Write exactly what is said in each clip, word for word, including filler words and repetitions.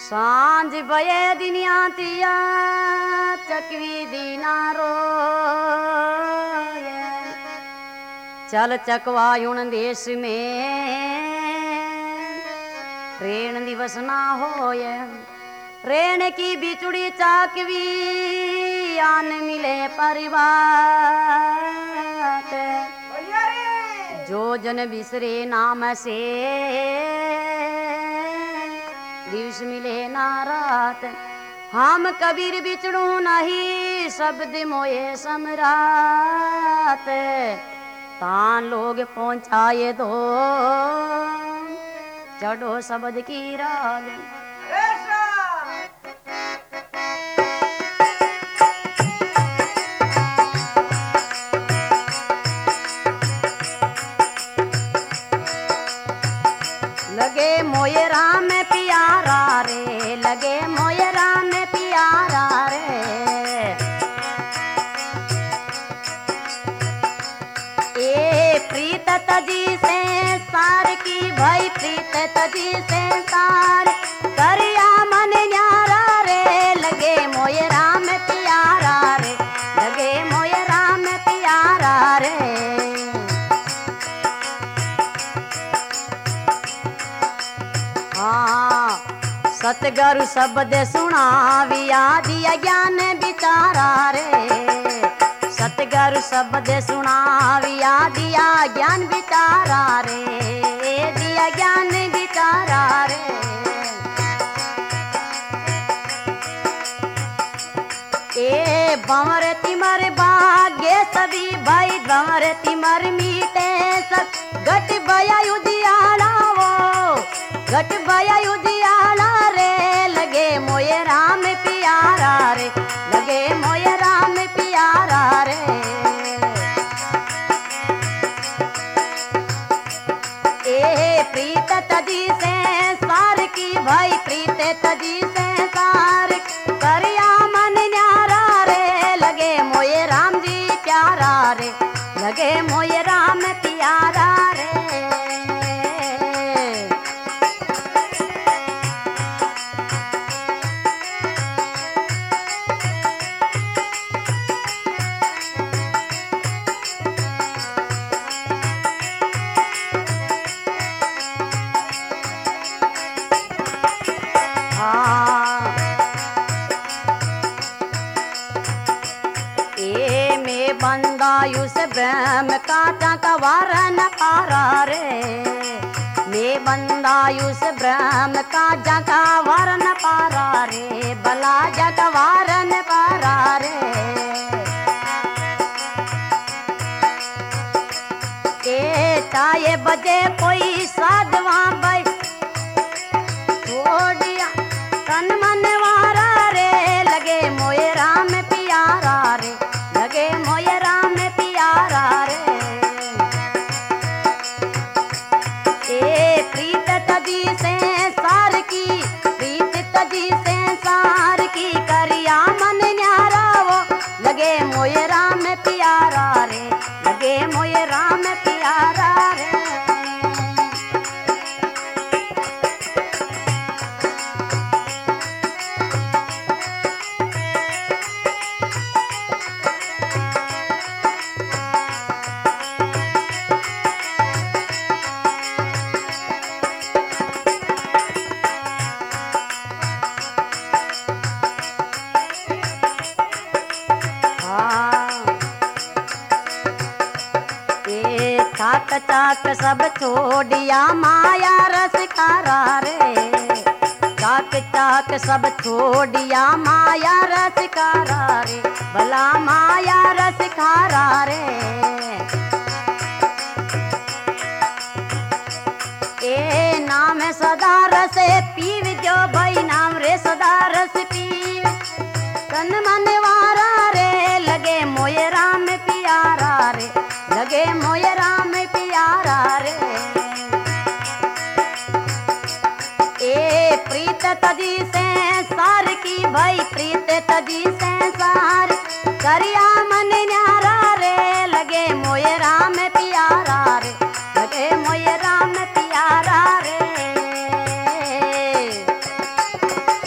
सांझ बये दिनिया तिया चकवी दीना रो चल चकवायुण देश में रेण दिवस ना होय रेण की बिचुड़ी चाकवी आन मिले परिवार जो जन बिसरे नाम से दिवस मिले ना रात हम कबीर बिछड़ू नहीं शब्द मोये सम्राट तान लोग पहुंचाए दो चढ़ो शब्द की राग लगे मोये राम प्यारा रे लगे मोये राम प्यारा रे ए प्रीत तजी से सार की भाई प्रीत तजी से सार करिया मन न्यारा रे लगे मोये राम प्यारा रे लगे मोये राम प्यारा रे सतगुरु शब्द सुनाविया दिया ज्ञान विचारा रे सतगुरु शब्द सुनाविया दिया ज्ञान विचारा रे दिया ज्ञान विचारा रे ए बंवर तिमर भाग्य सभी भाई बंवर तिमर मीटे सब घट बया उदियाला वो घट बया उदियाला रे लगे मोये राम प्यारा रे लगे मोये राम प्यारा रे ए प्रीत तजी से सार की भाई प्रीत तजी से सार करिया मन न्यारा रे लगे मोये राम जी प्यारा रे लगे मोये राम प्यारा रे बंदायुष ब्रह्म का चकवार न पारा रे मैं बंदायुष ब्रह्म का जगवार न पारा रे भला जगवार न पारा रे ए चाहे बजे कोई साधवा भाई छोड़िया तन मन वारा रे लगे मोये राम प्यारा रे लगे मोये राम प्यारा रे ए प्रीत तजी से सार की प्रीत तजी से सार की करिया मन न्यारा वो लगे मोये राम प्यारा रे लगे मोये राम प्यारा रे चाक चाक सब छोड़िया माया रस खारा रे चाक चाक सब छोड़िया माया रस खारा रे भला माया रस खारा रे ए नाम सदा रस पीव जो भाई नाम रे सदा रस पीव तन मन वारा रे लगे मोये राम प्यारा रे लगे मोये राम प्यारा रे ए प्रीत तजी से सार की भाई प्रीत तजी से सार करिया मन न्यारा रे लगे मोये राम प्यारा रे लगे मोये राम प्यारा रे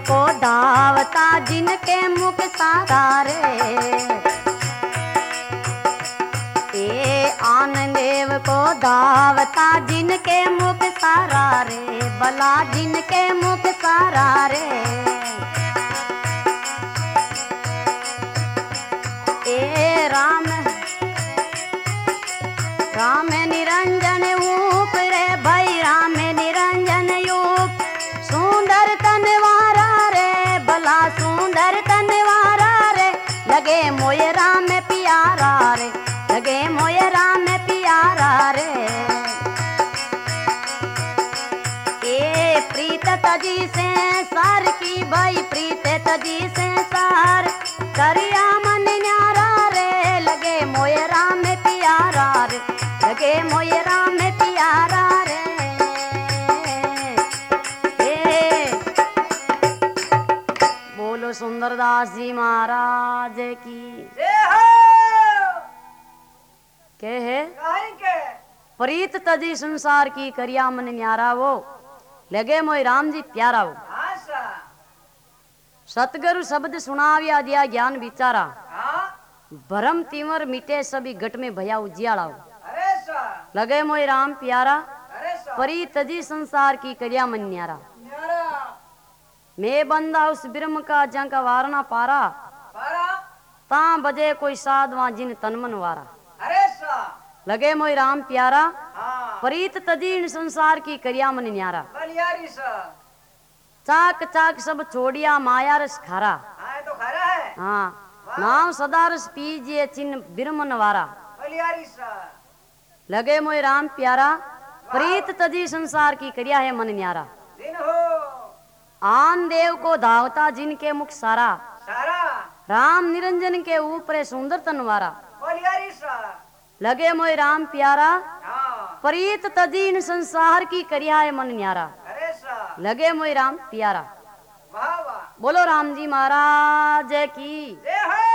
को धावता जिनके मुख सारा रे ए आनंद देव को धावता जिनके मुख सारा रे भला जिनके मुख सारा रे ए राम राम निरंजन ऊप रे भाई राम निरंजन यूप सुंदर तनवारा रे भला सुंदर तनवारा रे लगे मोये राम प्यारा रे लगे मोये राम प्यारा रे ए प्रीत तजी से सार की भाई प्रीत तजी से सार करिया मन न्यारा रे लगे मोये राम प्यारा रे लगे मोये राम प्यारा रे ए बोलो सुंदरदास जी महाराज की के है प्रीत तजी संसार की करिया मन न्यारा वो लगे मोय राम जी प्यारा वो सतगुरु शब्द सुनाविया दिया ज्ञान विचारा भरम तिमर मिटे सभी घट में भया उजियाला लगे मोय राम प्यारा प्रीत तजी संसार की करिया मन न्यारा मैं बंदा उस ब्रह्म का जंका वारना पारा ता बजे कोई साधवा जिन तनमन वारा लगे मोय राम प्यारा प्रीत तजी संसार की करिया मन न्यारा चाक चाक सब छोड़िया माया रस खारा हाँ नाम सदा रस पीजिए चिन्ह बिरमन वारा लगे मोय राम प्यारा प्रीत तजी संसार की करिया है मन न्यारा आन देव को धावता जिनके मुख सारा राम निरंजन के ऊपर सुंदर तनवारा लगे मोय राम प्यारा प्रीत तजी संसार की करिया है मन न्यारा लगे मोय राम प्यारा बोलो राम जी महाराज की